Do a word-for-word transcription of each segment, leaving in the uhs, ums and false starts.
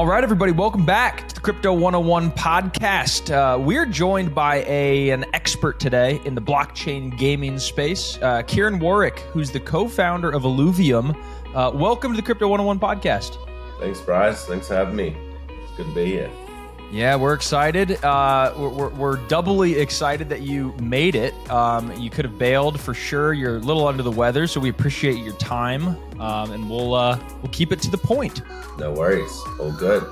All right, everybody, welcome back to the Crypto one oh one podcast. Uh, we're joined by a an expert today in the blockchain gaming space, uh, Kieran Warwick, who's the co-founder of Illuvium. Uh, welcome to the Crypto one oh one podcast. Thanks, Bryce. Thanks for having me. It's good to be here. Yeah, we're excited. Uh, we're, we're, we're doubly excited that you made it. Um, you could have bailed for sure. You're a little under the weather, so we appreciate your time, um, and we'll uh, we'll keep it to the point. No worries. All good.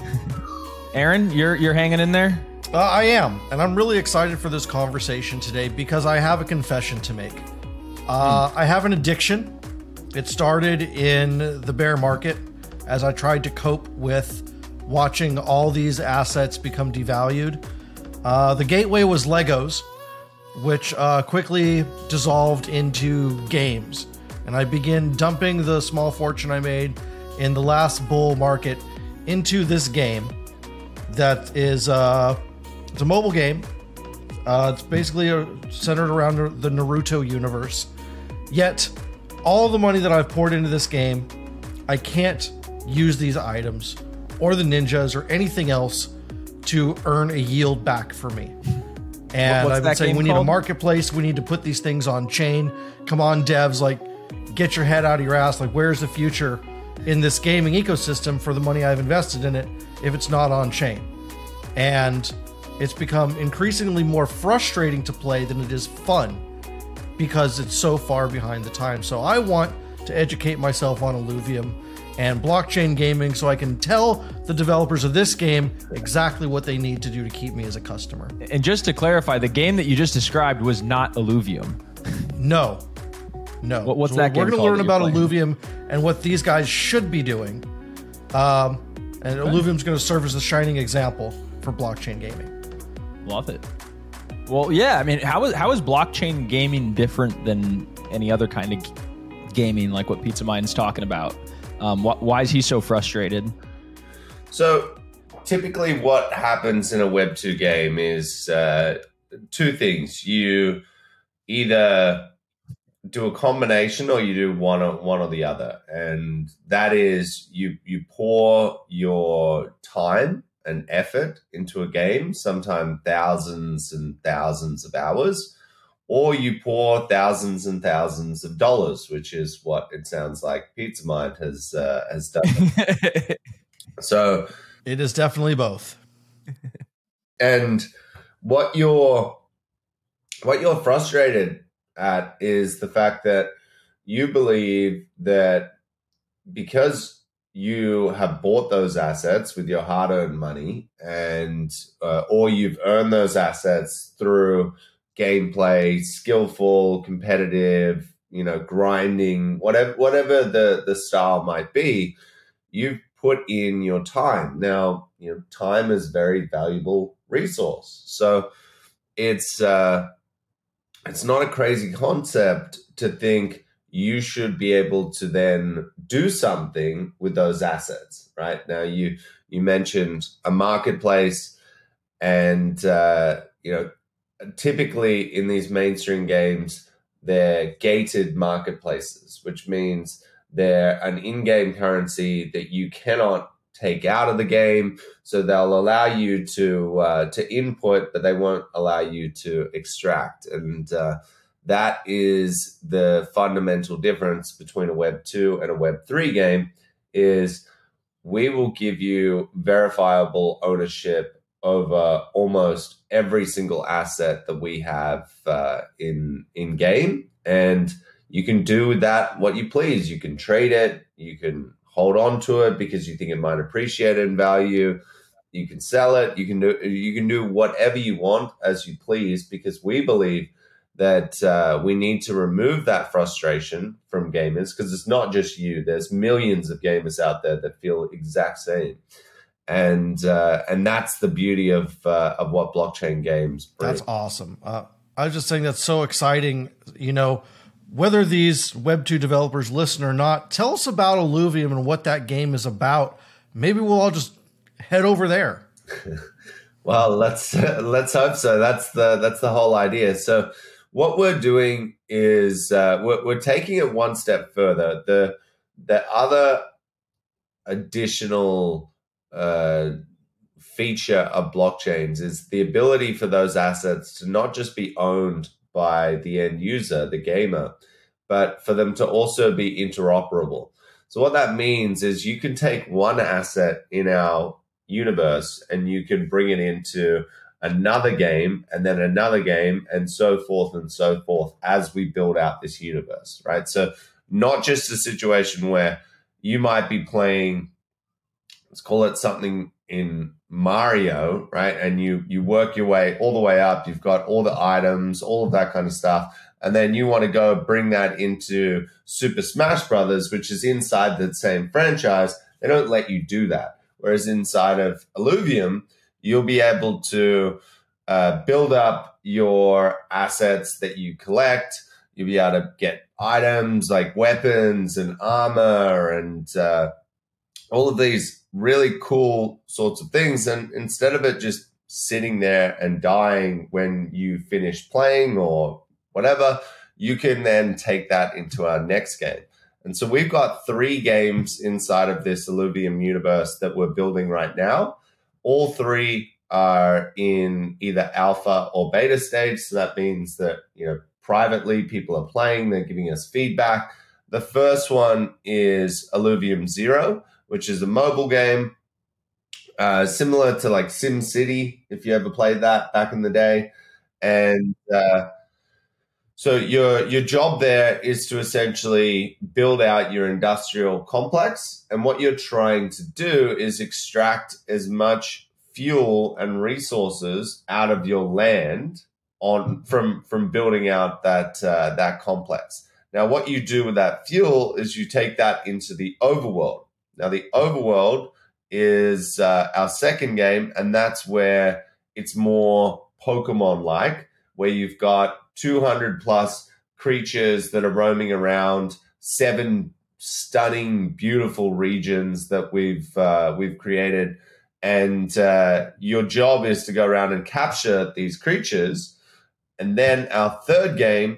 Aaron, you're you're hanging in there? Uh, I am, and I'm really excited for this conversation today because I have a confession to make. Uh, hmm. I have an addiction. It started in the bear market as I tried to cope with watching all these assets become devalued. Uh, the gateway was Legos, which uh, quickly dissolved into games. And I began dumping the small fortune I made in the last bull market into this game that is uh, it's a mobile game. Uh, it's basically a, centered around the Naruto universe. Yet, all the money that I've poured into this game, I can't use these items or the ninjas or anything else to earn a yield back for me. And I've been saying we need called? a marketplace. We need to put these things on chain. Come on, devs, like get your head out of your ass. Like, where's the future in this gaming ecosystem for the money I've invested in it if it's not on chain? And it's become increasingly more frustrating to play than it is fun because it's so far behind the time. So I want to educate myself on Illuvium and blockchain gaming so I can tell the developers of this game exactly what they need to do to keep me as a customer. And just to clarify, the game that you just described was not Illuvium. No. No. What, what's so that game We're going to learn about playing? Illuvium and what these guys should be doing. Um, and okay. Illuvium's going to serve as a shining example for blockchain gaming. Love it. Well, yeah, I mean, how is, how is blockchain gaming different than any other kind of gaming, like what Pizza Mind's talking about? Um, wh- why is he so frustrated? So typically what happens in a Web two game is uh, two things. You either do a combination or you do one or, one or the other. And that is you, you pour your time and effort into a game, sometimes thousands and thousands of hours, or you pour thousands and thousands of dollars, which is what it sounds like Pizza Mind has uh, has done. So it is definitely both. And what you're what you're frustrated at is the fact that you believe that because you have bought those assets with your hard-earned money, and uh, or you've earned those assets through gameplay, skillful, competitive, you know, grinding, whatever whatever the, the style might be, you've put in your time. Now, you know, time is a very valuable resource. So it's uh, it's not a crazy concept to think you should be able to then do something with those assets, right? Now, you you mentioned a marketplace, and uh, you know, typically in these mainstream games, they're gated marketplaces, which means they're an in-game currency that you cannot take out of the game. So they'll allow you to uh, to input, but they won't allow you to extract. And uh, that is the fundamental difference between a Web two and a Web three game, is we will give you verifiable ownership over almost every single asset that we have uh, in in game, and you can do with that what you please. You can trade it, you can hold on to it because you think it might appreciate in value. You can sell it. You can do you can do whatever you want as you please, because we believe that uh, we need to remove that frustration from gamers, because it's not just you. There's millions of gamers out there that feel exact same. And uh, and that's the beauty of uh, of what blockchain games bring. That's awesome. Uh, I was just saying that's so exciting. You know, whether these Web two developers listen or not, tell us about Illuvium and what that game is about. Maybe we'll all just head over there. Well, let's uh, let's hope so. That's the that's the whole idea. So what we're doing is uh, we're, we're taking it one step further. The the other additional uh, feature of blockchains is the ability for those assets to not just be owned by the end user, the gamer, but for them to also be interoperable. So what that means is you can take one asset in our universe and you can bring it into another game and then another game and so forth and so forth as we build out this universe, right? So not just a situation where you might be playing, let's call it something in Mario, right? And you you work your way all the way up. You've got all the items, all of that kind of stuff. And then you want to go bring that into Super Smash Brothers, which is inside the same franchise. They don't let you do that. Whereas inside of Illuvium, you'll be able to uh, build up your assets that you collect. You'll be able to get items like weapons and armor and uh, all of these really cool sorts of things. And instead of it just sitting there and dying when you finish playing or whatever, you can then take that into our next game. And so we've got three games inside of this Illuvium universe that we're building right now. All three are in either alpha or beta stage. So that means that, you know, privately people are playing, they're giving us feedback. The first one is Illuvium Zero, which is a mobile game, uh, similar to like SimCity, if you ever played that back in the day. And uh, so your your job there is to essentially build out your industrial complex. And what you're trying to do is extract as much fuel and resources out of your land on from, from building out that uh, that complex. Now, what you do with that fuel is you take that into the overworld. Now, the overworld is uh, our second game, and that's where it's more Pokemon-like, where you've got two hundred plus creatures that are roaming around, seven stunning, beautiful regions that we've uh, we've created, and uh, your job is to go around and capture these creatures. And then our third game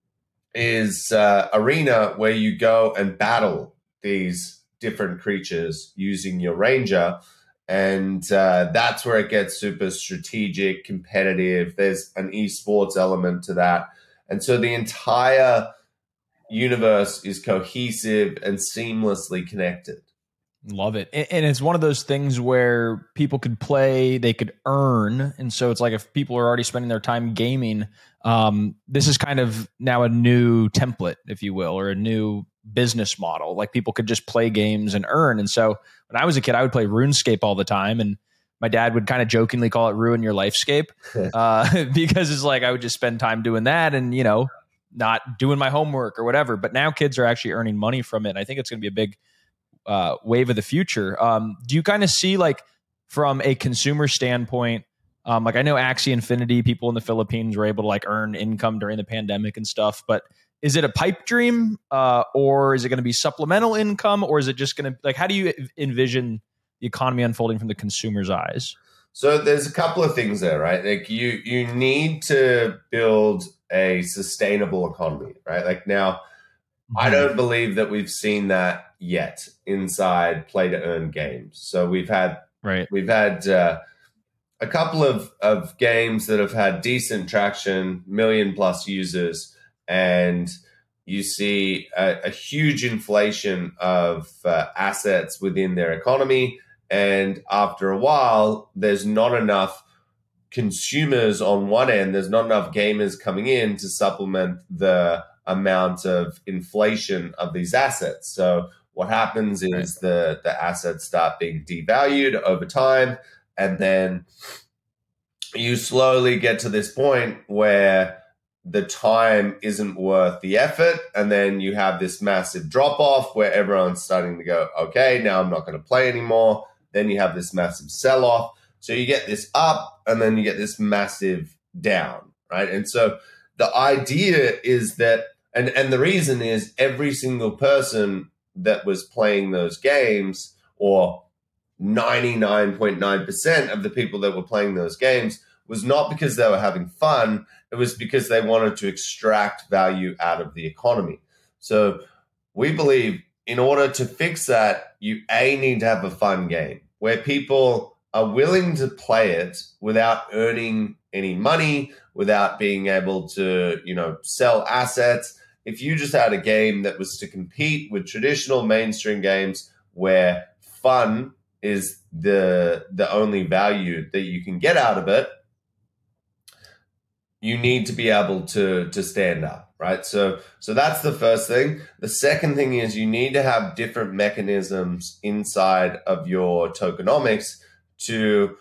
is uh, Arena, where you go and battle these different creatures using your ranger. And uh, that's where it gets super strategic, competitive. There's an esports element to that. And so the entire universe is cohesive and seamlessly connected. Love it. And it's one of those things where people could play, they could earn. And so it's like if people are already spending their time gaming, um, this is kind of now a new template, if you will, or a new business model. Like people could just play games and earn. And so when I was a kid, I would play RuneScape all the time. And my dad would kind of jokingly call it Ruin Your Lifescape uh, because it's like I would just spend time doing that and, you know, not doing my homework or whatever. But now kids are actually earning money from it. And I think it's going to be a big uh, wave of the future. Um, do you kind of see like from a consumer standpoint, um, like I know Axie Infinity, people in the Philippines were able to like earn income during the pandemic and stuff, but is it a pipe dream uh, or is it going to be supplemental income, or is it just going to like, how do you envision the economy unfolding from the consumer's eyes? So there's a couple of things there, right? Like you, you need to build a sustainable economy, right? Like now, mm-hmm. I don't believe that we've seen that yet inside play to earn games. So we've had, right. we've had uh, a couple of, of games that have had decent traction, million plus users, and you see a, a huge inflation of uh, assets within their economy. And after a while, there's not enough consumers on one end. There's not enough gamers coming in to supplement the amount of inflation of these assets. So what happens is the, the assets start being devalued over time. And then you slowly get to this point where the time isn't worth the effort. And then you have this massive drop off where everyone's starting to go, okay, now I'm not going to play anymore. Then you have this massive sell off. So you get this up and then you get this massive down, right? And so the idea is that, and, and the reason is every single person that was playing those games, or ninety-nine point nine percent of the people that were playing those games, was not because they were having fun. It was because they wanted to extract value out of the economy. So we believe in order to fix that, you A, need to have a fun game where people are willing to play it without earning any money, without being able to, you know, sell assets. If you just had a game that was to compete with traditional mainstream games where fun is the the only value that you can get out of it, you need to be able to to stand up, right? So so that's the first thing. The second thing is you need to have different mechanisms inside of your tokenomics to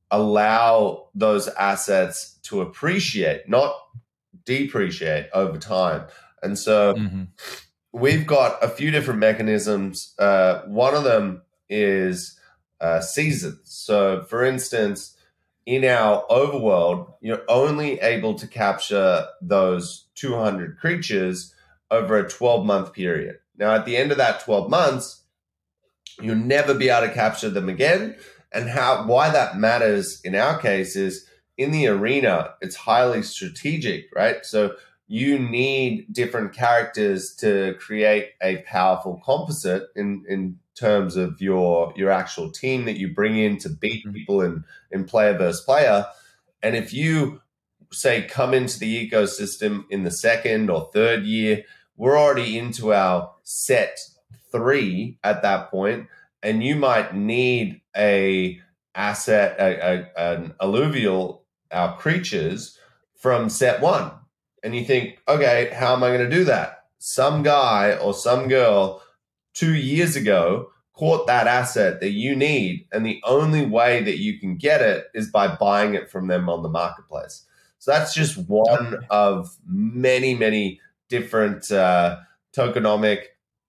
allow those assets to appreciate, not depreciate over time. And so mm-hmm. we've got a few different mechanisms. Uh, one of them is uh, seasons. So for instance, in our overworld, you're only able to capture those two hundred creatures over a twelve-month period. Now, at the end of that twelve months, you'll never be able to capture them again. And how why that matters in our case is in the arena, it's highly strategic, right? So you need different characters to create a powerful composite in, in terms of your your actual team that you bring in to beat people in, in player versus player. And if you, say, come into the ecosystem in the second or third year, we're already into our set three at that point, and you might need a asset, a, a, an alluvial, our creatures, from set one. And you think, okay, how am I going to do that? Some guy or some girl two years ago caught that asset that you need, and the only way that you can get it is by buying it from them on the marketplace. So that's just one of many, many different uh, tokenomic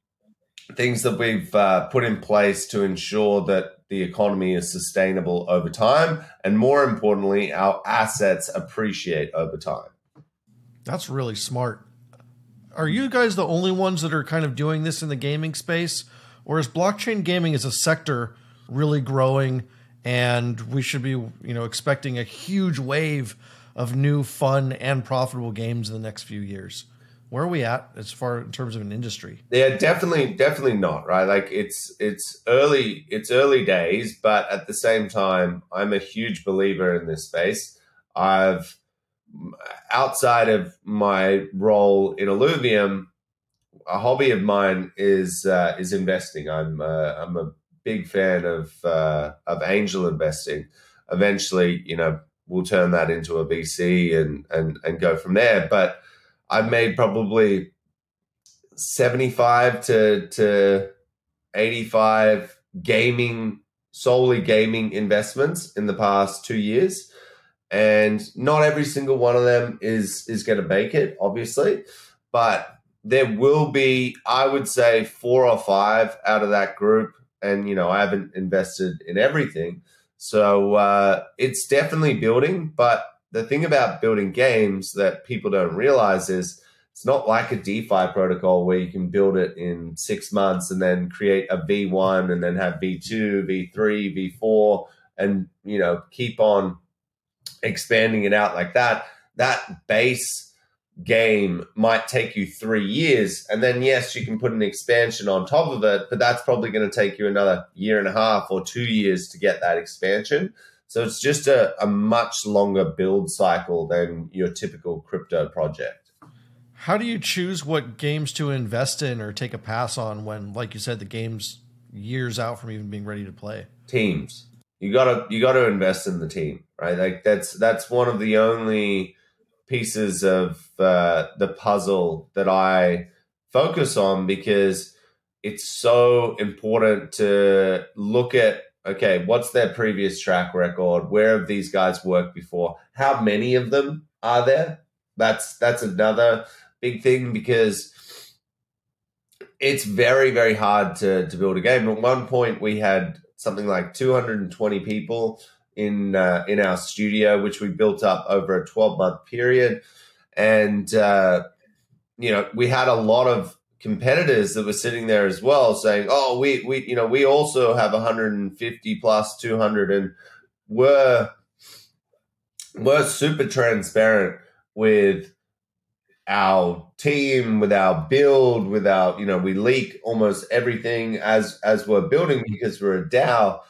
things that we've uh, put in place to ensure that the economy is sustainable over time, and more importantly, our assets appreciate over time. That's really smart. Are you guys the only ones that are kind of doing this in the gaming space? Or is blockchain gaming as a sector really growing, and we should be, you know, expecting a huge wave of new, fun, and profitable games in the next few years? Where are we at as far in terms of an industry? Yeah, definitely, definitely not, right? Like it's it's early, it's early days, but at the same time, I'm a huge believer in this space. I've outside of my role in Illuvium, a hobby of mine is uh, is investing. I'm uh, I'm a big fan of uh, of angel investing. Eventually, you know, we'll turn that into a V C and and and go from there. But I've made probably seventy-five to eighty-five gaming, solely gaming investments in the past two years. And not every single one of them is, is going to make it, obviously. But there will be, I would say, four or five out of that group. And, you know, I haven't invested in everything. So uh, it's definitely building. But the thing about building games that people don't realize is it's not like a DeFi protocol where you can build it in six months and then create a V one and then have V two, V three, V four, and, you know, keep on expanding it out like that. That base game might take you three years. And then, yes, you can put an expansion on top of it, but that's probably going to take you another year and a half or two years to get that expansion. So it's just a, a much longer build cycle than your typical crypto project. How do you choose what games to invest in or take a pass on when, like you said, the game's years out from even being ready to play? Teams. You gotta you gotta invest in the team, right? Like that's that's one of the only pieces of uh, the puzzle that I focus on, because it's so important to look at, okay, what's their previous track record? Where have these guys worked before? How many of them are there? That's that's another big thing, because it's very, very hard to, to build a game. At one point, we had something like two hundred twenty people in uh, in our studio, which we built up over a twelve-month period. And, uh, you know, we had a lot of competitors that were sitting there as well saying, oh, we, we you know, we also have one hundred fifty plus two hundred, and we're, we're super transparent with our team, with our build, with our, you know, we leak almost everything as as we're building, because we're a DAO.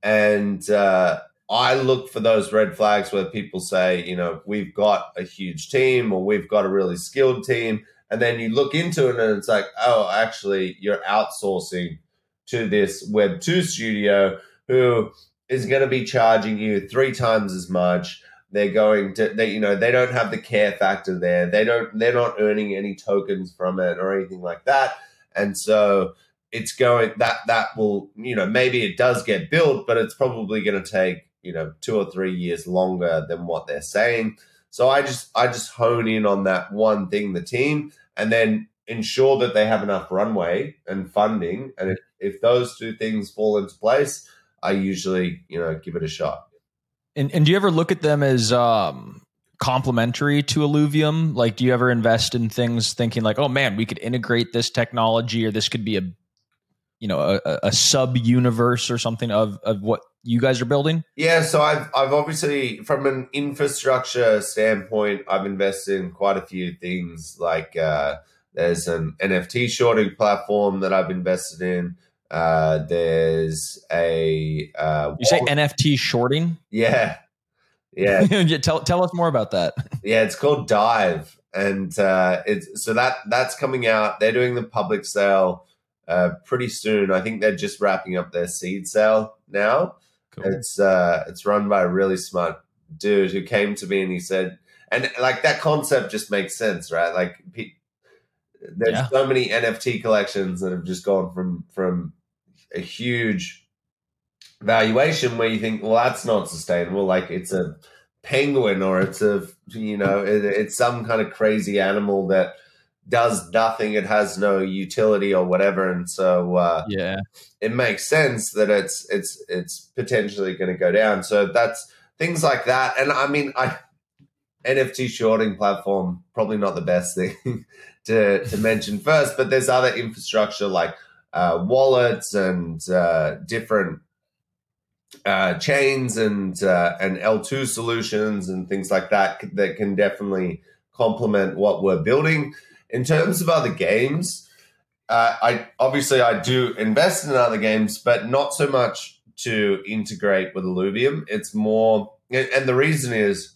And uh, I look for those red flags where people say, you know, we've got a huge team or we've got a really skilled team. And then you look into it and it's like, oh, actually, you're outsourcing to this Web two studio who is going to be charging you three times as much. They're going to, they, you know, they don't have the care factor there. They don't, they're not earning any tokens from it or anything like that. And so it's going, that, that will, you know, maybe it does get built, but it's probably going to take, you know, two or three years longer than what they're saying. So I just, I just hone in on that one thing, the team, and then ensure that they have enough runway and funding. And if, if those two things fall into place, I usually, you know, give it a shot. And, and do you ever look at them as um, complementary to Illuvium? Like, do you ever invest in things thinking like, oh man, we could integrate this technology, or this could be a, you know, a, a sub universe or something of, of what you guys are building? Yeah. So I've, I've obviously, from an infrastructure standpoint, I've invested in quite a few things. Like uh, there's an N F T shorting platform that I've invested in. Uh, there's a uh, you say N F T shorting? Yeah, yeah. tell tell us more about that. Yeah, it's called Dive, and uh, it's so that that's coming out. They're doing the public sale uh, pretty soon. I think they're just wrapping up their seed sale now. Cool. It's uh, it's run by a really smart dude who came to me and he said, and like that concept just makes sense, right? Like. Pe- There's yeah. so many N F T collections that have just gone from from a huge valuation where you think, well, that's not sustainable. Like it's a penguin or it's a, you know, it, it's some kind of crazy animal that does nothing. It has no utility or whatever. And so uh, yeah, it makes sense that it's it's it's potentially going to go down. So that's things like that. And I mean, I N F T shorting platform, probably not the best thing to, to mention first, but there's other infrastructure like uh, wallets and uh, different uh, chains and uh, and L two solutions and things like that that can definitely complement what we're building. In terms of other games, uh, I obviously I do invest in other games, but not so much to integrate with Illuvium. It's more, and the reason is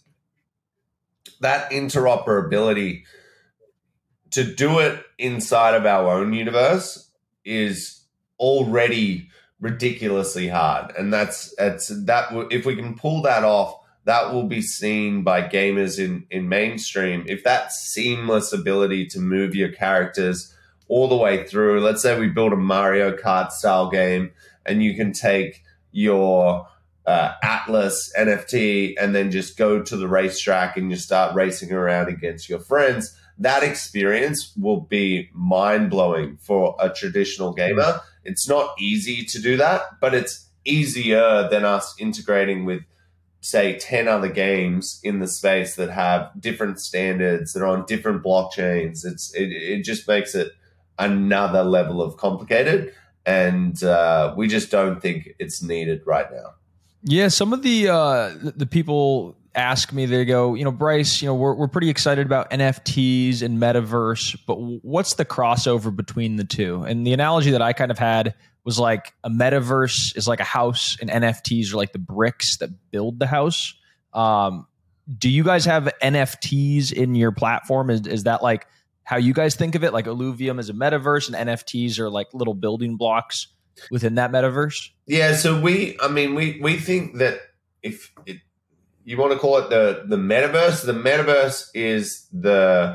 that interoperability to do it inside of our own universe is already ridiculously hard. And that's, that's that if we can pull that off, that will be seen by gamers in, in mainstream. If that seamless ability to move your characters all the way through, let's say we build a Mario Kart style game and you can take your Uh, Atlas N F T and then just go to the racetrack and you start racing around against your friends, that experience will be mind-blowing for a traditional gamer. It's not easy to do that, but it's easier than us integrating with, say, ten other games in the space that have different standards, that are on different blockchains. It's it, it just makes it another level of complicated, and uh, we just don't think it's needed right now. Yeah, some of the uh, the people ask me, they go, you know, Bryce, you know, we're we're pretty excited about N F Ts and metaverse, but what's the crossover between the two? And the analogy that I kind of had was like a metaverse is like a house, and N F Ts are like the bricks that build the house. Um, do you guys have N F Ts in your platform? Is is that like how you guys think of it? Like Illuvium is a metaverse, and N F Ts are like little building blocks within that metaverse? Yeah, so we, I mean, we we think that if it, you want to call it the the metaverse, the metaverse is the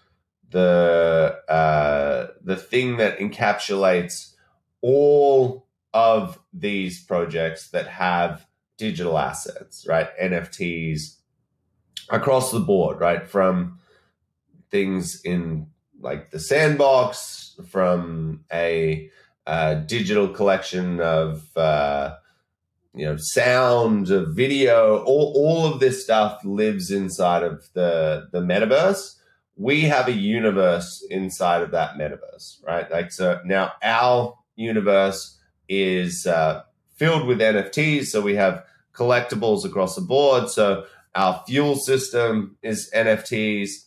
the uh, the thing that encapsulates all of these projects that have digital assets, right? N F Ts across the board, right? From things in like the sandbox, from a Uh, digital collection of uh, you know sound, of video, all all of this stuff lives inside of the the metaverse. We have a universe inside of that metaverse, right? Like so now, our universe is uh, filled with N F Ts, so we have collectibles across the board. So our fuel system is N F Ts.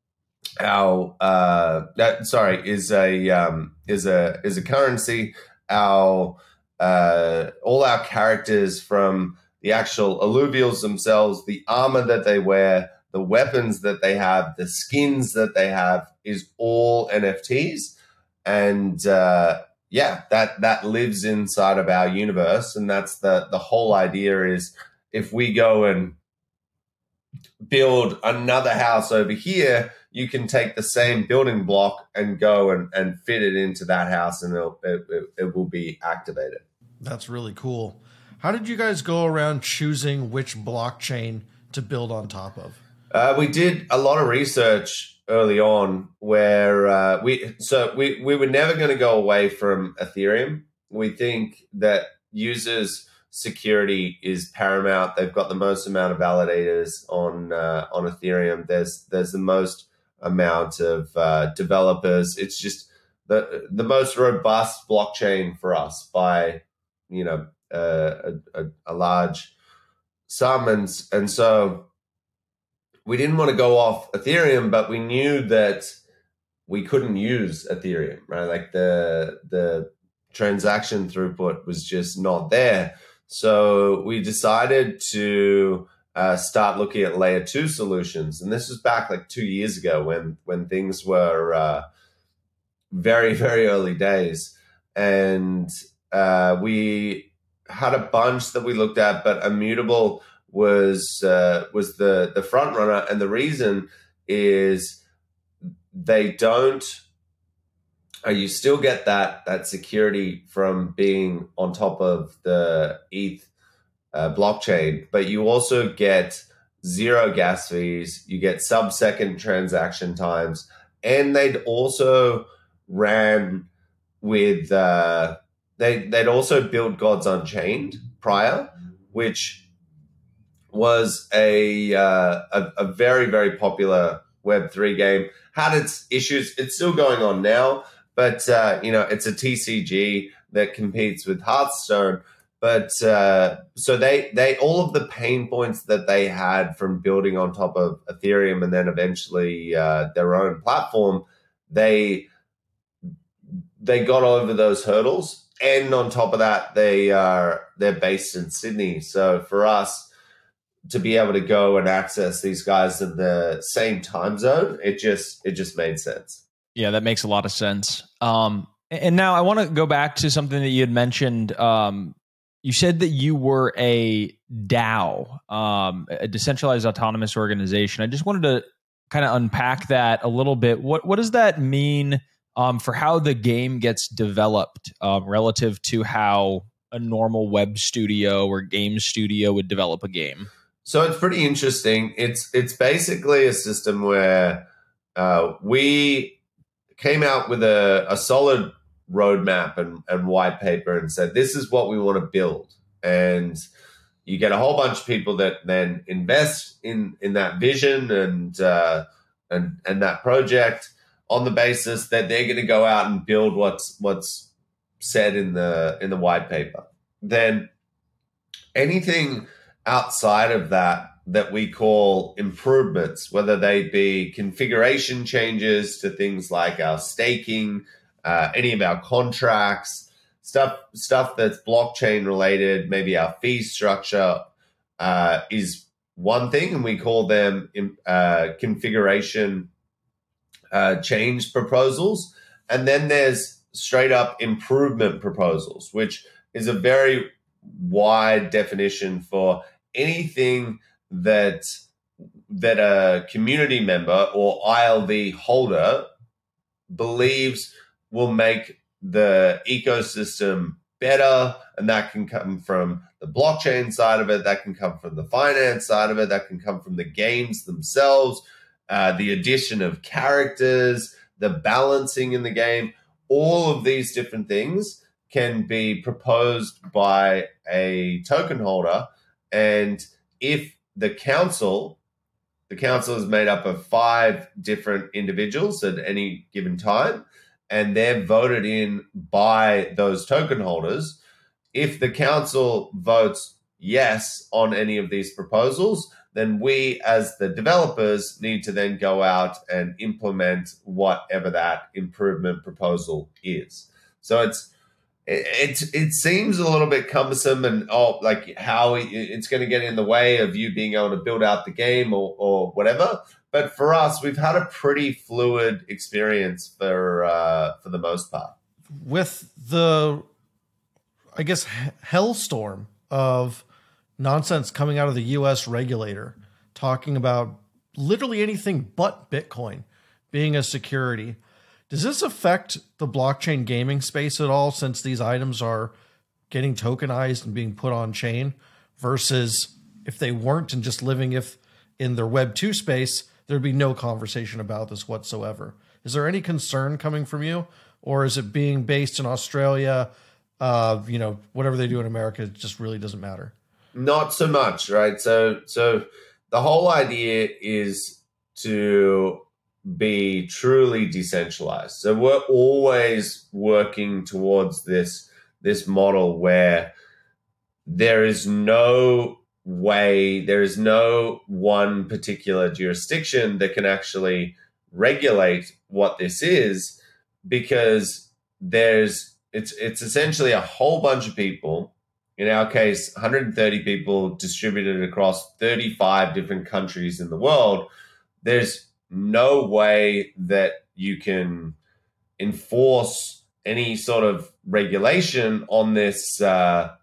Our uh, that sorry is a um, is a is a currency. Our uh, all our characters, from the actual alluvials themselves, the armor that they wear, the weapons that they have, the skins that they have, is all N F Ts. And uh, yeah, that that lives inside of our universe. And that's the the whole idea is, if we go and build another house over here, you can take the same building block and go and, and fit it into that house, and it'll, it, it, it will be activated. That's really cool. How did you guys go around choosing which blockchain to build on top of? Uh, we did a lot of research early on where uh, we so we, we were never going to go away from Ethereum. We think that users' security is paramount. They've got the most amount of validators on uh, on Ethereum. There's there's the most amount of uh, developers. It's just the the most robust blockchain for us by, you know, uh, a, a large sum, and and so we didn't want to go off Ethereum, but we knew that we couldn't use Ethereum, right? Like the the transaction throughput was just not there. So we decided to uh, start looking at layer two solutions. And this was back like two years ago when, when things were uh, very, very early days. And uh, we had a bunch that we looked at, but Immutable was uh, was the, the front runner. And the reason is they don't, uh, you still get that that security from being on top of the E T H uh, blockchain, but you also get zero gas fees, you get sub-second transaction times, and they'd also ran with, uh, they, they'd also built Gods Unchained prior, which was a, uh, a, a very, very popular Web three game, had its issues. It's still going on now, but, uh, you know, it's a T C G that competes with Hearthstone. But uh, so they, they, all of the pain points that they had from building on top of Ethereum and then eventually uh, their own platform, they, they got over those hurdles. And on top of that, they are, they're based in Sydney. So for us to be able to go and access these guys in the same time zone, it just, it just made sense. Yeah, that makes a lot of sense. Um, and now I want to go back to something that you had mentioned. Um, you said that you were a DAO, um, a decentralized autonomous organization. I just wanted to kind of unpack that a little bit. What what does that mean um, for how the game gets developed um, relative to how a normal web studio or game studio would develop a game? So it's pretty interesting. It's it's basically a system where uh, we came out with a, a solid roadmap and, and white paper and said, this is what we want to build. And you get a whole bunch of people that then invest in, in that vision and, uh, and, and that project on the basis that they're going to go out and build what's, what's said in the, in the white paper. Then anything outside of that, that we call improvements, whether they be configuration changes to things like our staking, uh, any of our contracts, stuff stuff that's blockchain related, maybe our fee structure, uh, is one thing, and we call them uh, configuration uh, change proposals. And then there's straight up improvement proposals, which is a very wide definition for anything that that a community member or I L V holder believes will make the ecosystem better. And that can come from the blockchain side of it, that can come from the finance side of it, that can come from the games themselves, uh, the addition of characters, the balancing in the game. All of these different things can be proposed by a token holder. And if the council, the council is made up of five different individuals at any given time, and they're voted in by those token holders. If the council votes yes on any of these proposals, then we as the developers need to then go out and implement whatever that improvement proposal is. So it's it, it it seems a little bit cumbersome, and oh, like how it's going to get in the way of you being able to build out the game or or whatever. But for us, we've had a pretty fluid experience for uh, for the most part. With the, I guess, hellstorm of nonsense coming out of the U S regulator, talking about literally anything but Bitcoin being a security. Does this affect the blockchain gaming space at all, since these items are getting tokenized and being put on chain, versus if they weren't and just living if in their Web two space, there'd be no conversation about this whatsoever? Is there any concern coming from you, or is it being based in Australia? Uh, you know, whatever they do in America, it just really doesn't matter. Not so much, right? So, so the whole idea is to be truly decentralized. So we're always working towards this this model where there is no way, there is no one particular jurisdiction that can actually regulate what this is, because there's it's it's essentially a whole bunch of people, in our case one hundred thirty people distributed across thirty-five different countries in the world. There's no way that you can enforce any sort of regulation on this uh,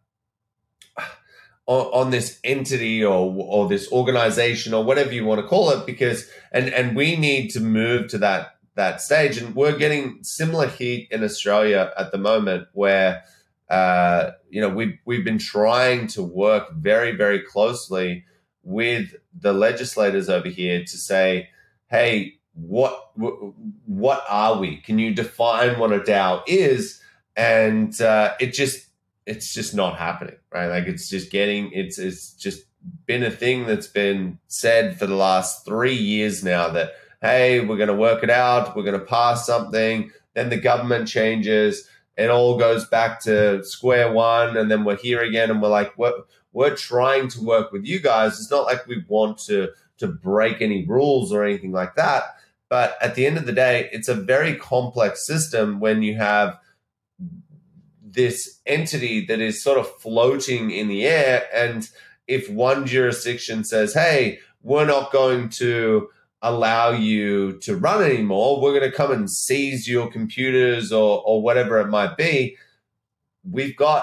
on, on this entity or or this organization or whatever you want to call it, because and and we need to move to that that stage, and we're getting similar heat in Australia at the moment, where uh, you know we've we've been trying to work very very closely with the legislators over here to say, hey, what what are we? Can you define what a DAO is? And uh, it just it's just not happening, right? Like it's just getting it's it's just been a thing that's been said for the last three years now that, hey, we're going to work it out, we're going to pass something, then the government changes, it all goes back to square one, and then we're here again, and we're like, we're we're trying to work with you guys. It's not like we want to. to break any rules or anything like that. But at the end of the day, it's a very complex system when you have this entity that is sort of floating in the air. And if one jurisdiction says, hey, we're not going to allow you to run anymore, we're going to come and seize your computers or, or whatever it might be, we've got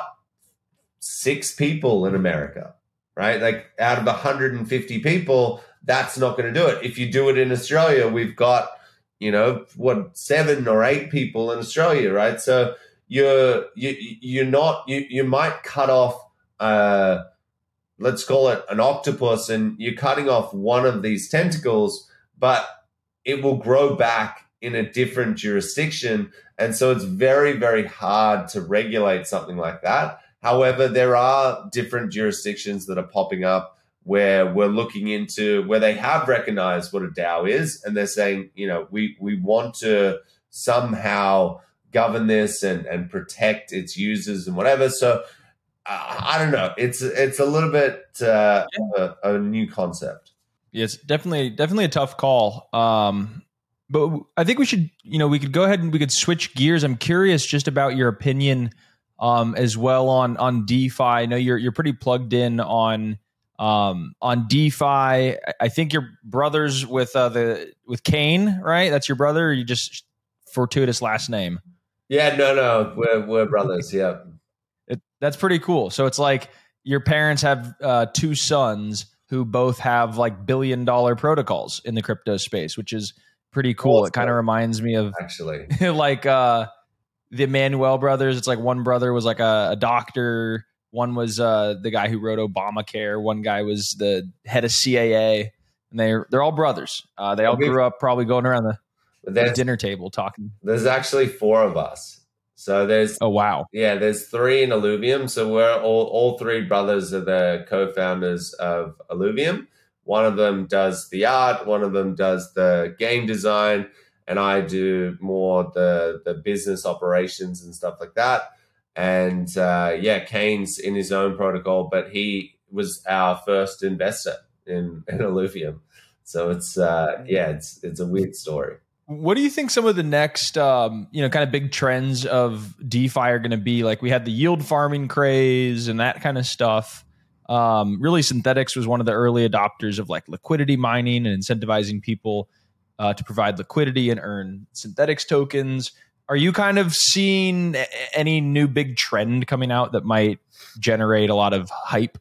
six people in America, right? Like out of one hundred fifty people, that's not going to do it. If you do it in Australia, we've got, you know, what, seven or eight people in Australia, right? So you're you you're not you you might cut off, uh, let's call it an octopus, and you're cutting off one of these tentacles, but it will grow back in a different jurisdiction, and so it's very very hard to regulate something like that. However, there are different jurisdictions that are popping up where we're looking into, where they have recognized what a DAO is, and they're saying, you know, we we want to somehow govern this and, and protect its users and whatever. So uh, I don't know. It's it's a little bit uh, yeah. a, a new concept. Yeah, it's definitely definitely a tough call. Um, but I think we should, you know, we could go ahead and we could switch gears. I'm curious just about your opinion um, as well on on DeFi. I know you're you're pretty plugged in on. Um, on DeFi, I think your brother's with uh, the with Kane, right? That's your brother. Or you just fortuitous last name? Yeah, no, no, we're we're brothers. Yeah, it, that's pretty cool. So it's like your parents have uh, two sons who both have like billion dollar protocols in the crypto space, which is pretty cool. Awesome. It kind of reminds me of actually like uh, the Manuel brothers. It's like one brother was like a, a doctor. One was uh, the guy who wrote Obamacare. One guy was the head of C A A, and they're they're all brothers. Uh, they all grew up probably going around the, the dinner table talking. There's actually four of us. So there's oh wow yeah, there's three in Illuvium. So we're all all three brothers are the co-founders of Illuvium. One of them does the art, one of them does the game design, and I do more the the business operations and stuff like that. And uh, yeah, Kane's in his own protocol, but he was our first investor in, in Illuvium. So it's uh, yeah, it's it's a weird story. What do you think some of the next, um, you know, kind of big trends of DeFi are going to be? Like we had the yield farming craze and that kind of stuff. Um, really, Synthetix was one of the early adopters of like liquidity mining and incentivizing people uh, to provide liquidity and earn Synthetix tokens. Are you kind of seeing any new big trend coming out that might generate a lot of hype?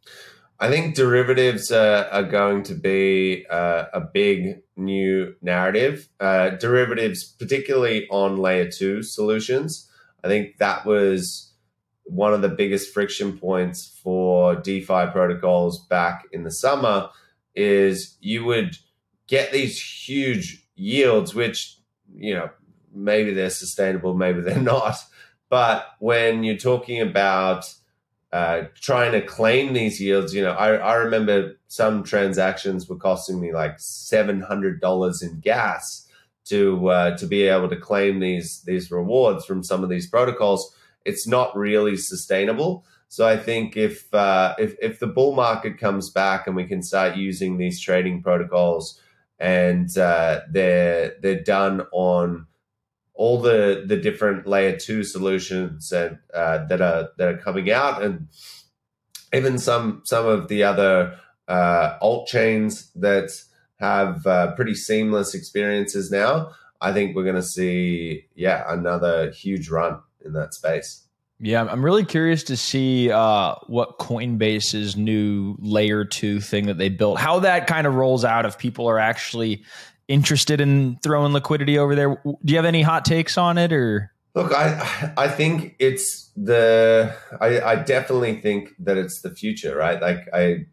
I think derivatives uh, are going to be uh, a big new narrative. Uh, derivatives, particularly on layer two solutions. I think that was one of the biggest friction points for DeFi protocols back in the summer is you would get these huge yields, which, you know, maybe they're sustainable, maybe they're not. But when you're talking about uh, trying to claim these yields, you know, I, I remember some transactions were costing me like seven hundred dollars in gas to uh, to be able to claim these these rewards from some of these protocols. It's not really sustainable. So I think if uh, if if the bull market comes back and we can start using these trading protocols and uh, they're they're done on all the the different layer two solutions and uh, that are that are coming out, and even some some of the other uh, alt chains that have uh, pretty seamless experiences now, I think we're going to see yeah another huge run in that space. Yeah, I'm really curious to see uh, what Coinbase's new layer two thing that they built, how that kind of rolls out if people are actually interested in throwing liquidity over there. Do you have any hot takes on it, or? Look, I I think it's the I, I definitely think that it's the future, right? Like I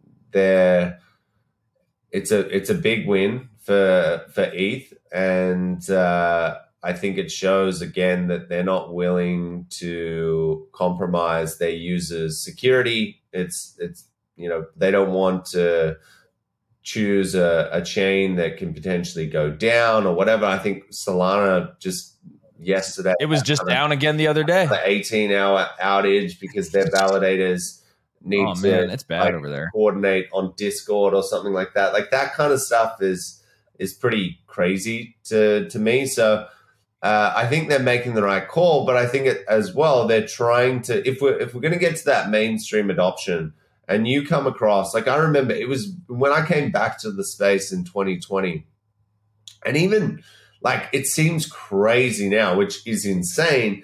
there it's a it's a big win for for E T H, and uh, I think it shows again that they're not willing to compromise their users' security. It's it's you know, they don't want to choose a, a chain that can potentially go down or whatever. I think Solana just yesterday, it was just down again the other day, the eighteen hour outage because their validators need oh, to man, that's bad like, over there. coordinate on Discord or something like that. Like that kind of stuff is is pretty crazy to to me. So uh, I think they're making the right call, but I think it, as well they're trying to, if we're if we're going to get to that mainstream adoption. And you come across, like I remember it was when I came back to the space in twenty twenty, and even like it seems crazy now, which is insane.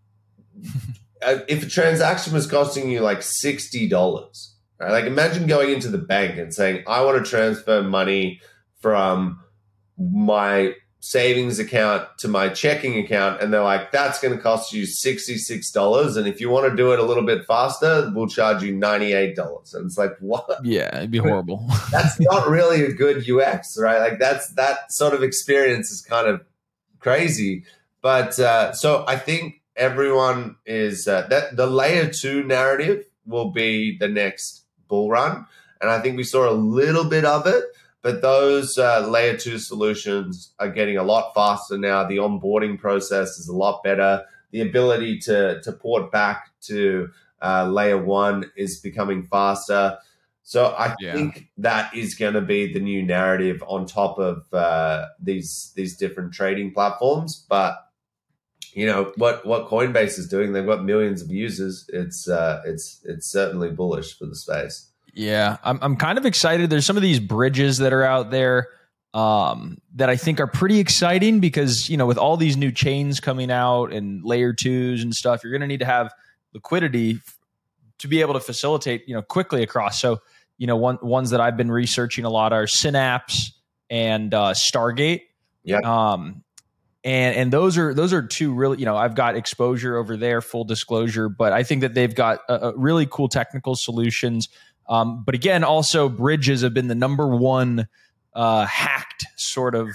If a transaction was costing you like sixty dollars, right? Like imagine going into the bank and saying, I want to transfer money from my savings account to my checking account, and they're like, that's going to cost you sixty-six dollars, and if you want to do it a little bit faster, we'll charge you ninety-eight dollars. And it's like, what? Yeah, it'd be horrible. That's not really a good U X, right? Like that's that sort of experience is kind of crazy. But uh, so I think everyone is uh, that the layer two narrative will be the next bull run, and I think we saw a little bit of it. But those uh, layer two solutions are getting a lot faster now. The onboarding process is a lot better. The ability to to port back to uh, layer one is becoming faster. So I yeah. think that is going to be the new narrative on top of uh, these these different trading platforms. But you know what what Coinbase is doing? They've got millions of users. It's uh, it's it's certainly bullish for the space. Yeah, I'm I'm kind of excited. There's some of these bridges that are out there um, that I think are pretty exciting because, you know, with all these new chains coming out and layer twos and stuff, you're going to need to have liquidity to be able to facilitate, you know, quickly across. So, you know, one ones that I've been researching a lot are Synapse and uh, Stargate. Yeah. Um, and and those are those are two really, you know, I've got exposure over there, full disclosure, but I think that they've got a, a really cool technical solutions. Um, but again, also bridges have been the number one uh, hacked sort of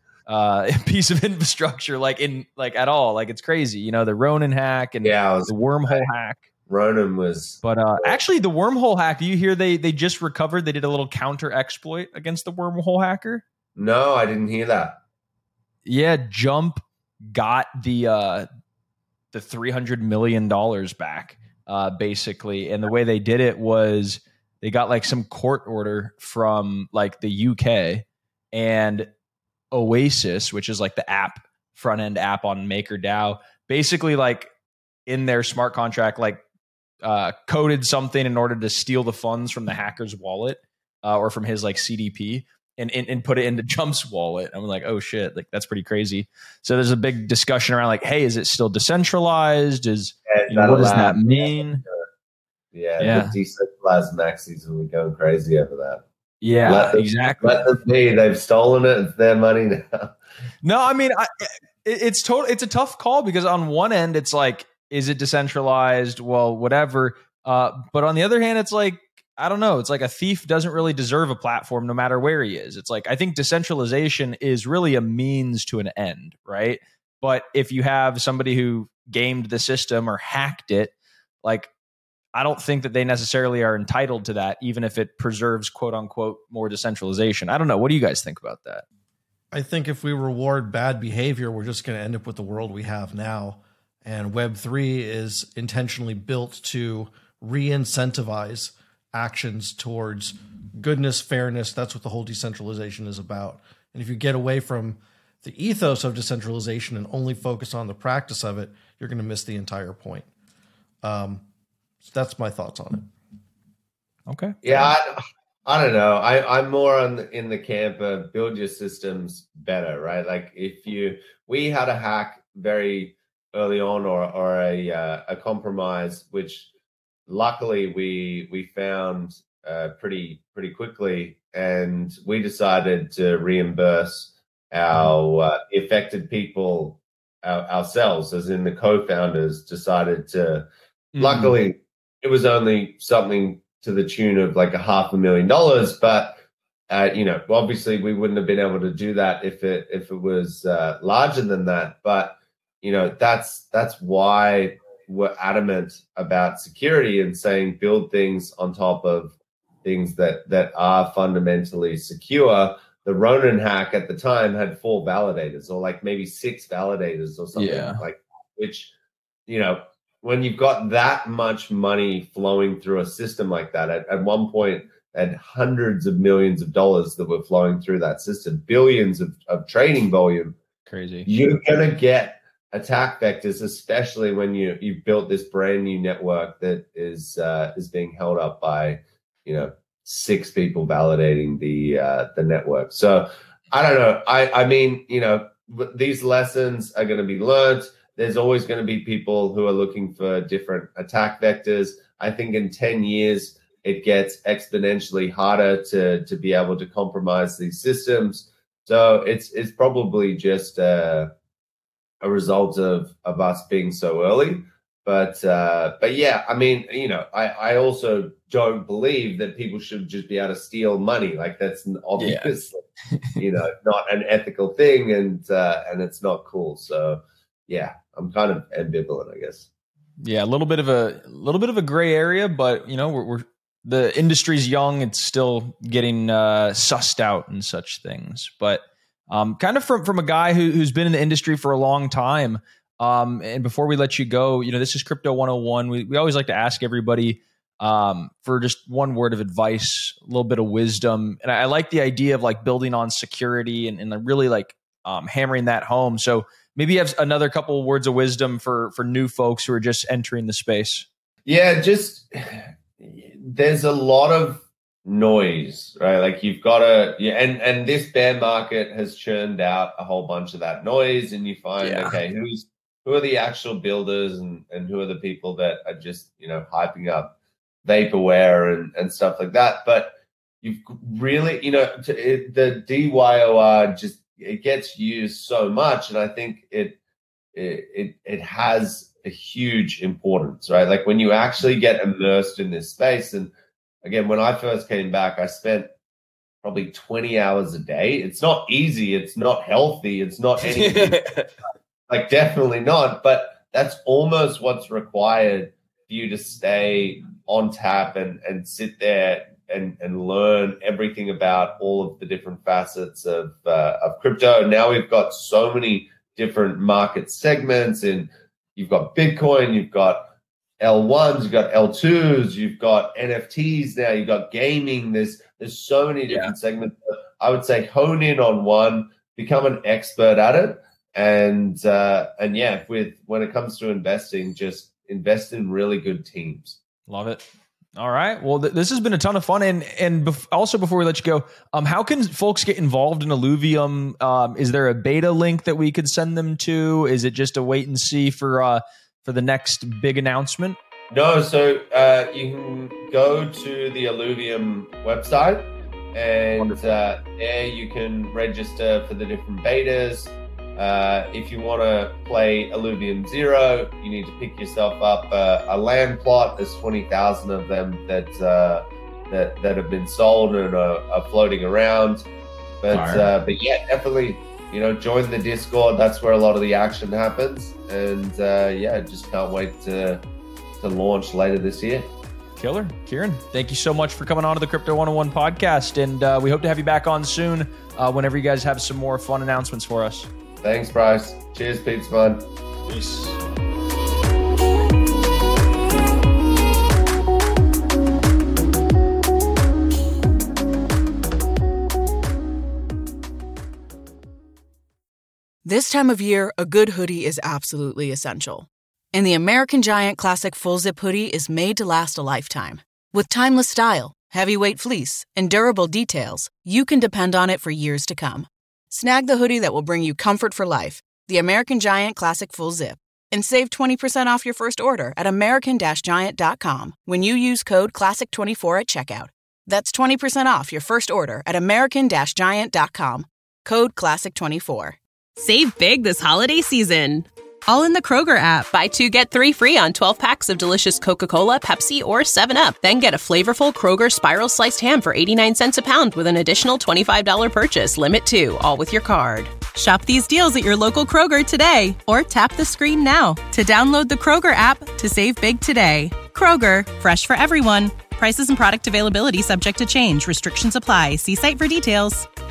uh, piece of infrastructure, like in like at all. Like it's crazy, you know, the Ronin hack and yeah, the wormhole hack. Ronin was, but uh, actually, the wormhole hack. Do you hear they they just recovered? They did a little counter exploit against the wormhole hacker. No, I didn't hear that. Yeah, Jump got the uh, the three hundred million dollars back, uh, basically, and the way they did it was. They got like some court order from like the U K, and Oasis, which is like the app front end app on MakerDAO, basically like in their smart contract, like uh, coded something in order to steal the funds from the hacker's wallet uh, or from his like C D P and, and and put it into Jump's wallet. I'm like, oh shit, like that's pretty crazy. So there's a big discussion around like, hey, is it still decentralized? Is Yeah, you know, what does that mean? Yeah, Yeah. the decentralized maxis will be going crazy over that. Yeah, Let them, exactly. Let them be. They've stolen it. It's their money now. No, I mean, I, it, it's total. It's a tough call because on one end, it's like, is it decentralized? Well, whatever. Uh, but on the other hand, it's like, I don't know. It's like a thief doesn't really deserve a platform no matter where he is. It's like, I think decentralization is really a means to an end, right? But if you have somebody who gamed the system or hacked it, like, I don't think that they necessarily are entitled to that, even if it preserves, quote unquote, more decentralization. I don't know. What do you guys think about that? I think if we reward bad behavior, we're just going to end up with the world we have now. And Web three is intentionally built to re-incentivize actions towards goodness, fairness. That's what the whole decentralization is about. And if you get away from the ethos of decentralization and only focus on the practice of it, you're going to miss the entire point. Um, so that's my thoughts on it. Okay. Yeah, I, I don't know. I, I'm more on the, in the camp of build your systems better, right? Like if you, we had a hack very early on, or or a uh, a compromise, which luckily we we found uh, pretty pretty quickly, and we decided to reimburse our uh, affected people our, ourselves, as in the co-founders decided to. Mm. Luckily, it was only something to the tune of like a half a million dollars, but uh, you know, obviously we wouldn't have been able to do that if it if it was uh, larger than that. But you know, that's that's why we're adamant about security and saying build things on top of things that that are fundamentally secure. The Ronin hack at the time had four validators, or like maybe six validators, or something yeah. like which, you know. When you've got that much money flowing through a system like that, at, at one point, had hundreds of millions of dollars that were flowing through that system, billions of, of trading volume. Crazy. You're going to get attack vectors, especially when you, you've built this brand new network that is uh, is being held up by, you know, six people validating the uh, the network. So I don't know. I, I mean, you know, these lessons are going to be learned. There's always going to be people who are looking for different attack vectors. I think in ten years, it gets exponentially harder to, to be able to compromise these systems. So it's it's probably just a, a result of, of us being so early. But uh, but yeah, I mean, you know, I, I also don't believe that people should just be able to steal money. Like that's obviously, yeah. you know, not an ethical thing, and uh, and it's not cool. So yeah. I'm kind of ambivalent, I guess. Yeah, a little bit of a, a little bit of a gray area, but you know, we're, we're the industry's young; it's still getting uh, sussed out and such things. But um, kind of from from a guy who, who's been in the industry for a long time. Um, and before we let you go, you know, this is Crypto one oh one. We we always like to ask everybody um, for just one word of advice, a little bit of wisdom, and I, I like the idea of like building on security and, and really like um, hammering that home. So. Maybe you have another couple of words of wisdom for, for new folks who are just entering the space. Yeah, just there's a lot of noise, right? Like you've got to, yeah, and, and this bear market has churned out a whole bunch of that noise, and you find, yeah. okay, who's who are the actual builders, and, and who are the people that are just, you know, hyping up vaporware and, and stuff like that. But you've really, you know, to, it, the D Y O R just, it gets used so much, and I think it, it it has a huge importance, right? Like when you actually get immersed in this space, and again, when I first came back, I spent probably twenty hours a day. It's not easy, it's not healthy, it's not anything, like definitely not, but that's almost what's required for you to stay on tap and and sit there and and learn everything about all of the different facets of uh, of crypto. And now we've got so many different market segments, and you've got Bitcoin, you've got L ones, you've got L twos, you've got N F Ts now, you've got gaming. There's there's so many different yeah. segments. I would say hone in on one, become an expert at it. And uh, and yeah, with when it comes to investing, just invest in really good teams. Love it. All right. Well, th- this has been a ton of fun. And and bef- also, before we let you go, um, how can folks get involved in Illuvium? Um, is there a beta link that we could send them to? Is it just a wait and see for uh, for the next big announcement? No. So uh, you can go to the Illuvium website, and uh, there you can register for the different betas. Uh, if you want to play Illuvium Zero, you need to pick yourself up uh, a land plot. There's twenty thousand of them that uh, that that have been sold and are, are floating around. But uh, but yeah, definitely, you know, join the Discord. That's where a lot of the action happens. And uh, yeah, just can't wait to to launch later this year. Killer. Kieran, thank you so much for coming on to the Crypto one oh one podcast, and uh, we hope to have you back on soon uh, whenever you guys have some more fun announcements for us. Thanks, Bryce. Cheers, Pete's fun. Peace. This time of year, a good hoodie is absolutely essential. And the American Giant Classic Full Zip Hoodie is made to last a lifetime. With timeless style, heavyweight fleece, and durable details, you can depend on it for years to come. Snag the hoodie that will bring you comfort for life, the American Giant Classic Full Zip, and save twenty percent off your first order at american giant dot com when you use code classic twenty-four at checkout. That's twenty percent off your first order at american giant dot com. Code classic twenty-four. Save big this holiday season, all in the Kroger app. Buy two, get three free on twelve packs of delicious Coca-Cola, Pepsi, or seven up. Then get a flavorful Kroger Spiral Sliced Ham for eighty-nine cents a pound with an additional twenty-five dollars purchase. Limit two, all with your card. Shop these deals at your local Kroger today, or tap the screen now to download the Kroger app to save big today. Kroger, fresh for everyone. Prices and product availability subject to change. Restrictions apply. See site for details.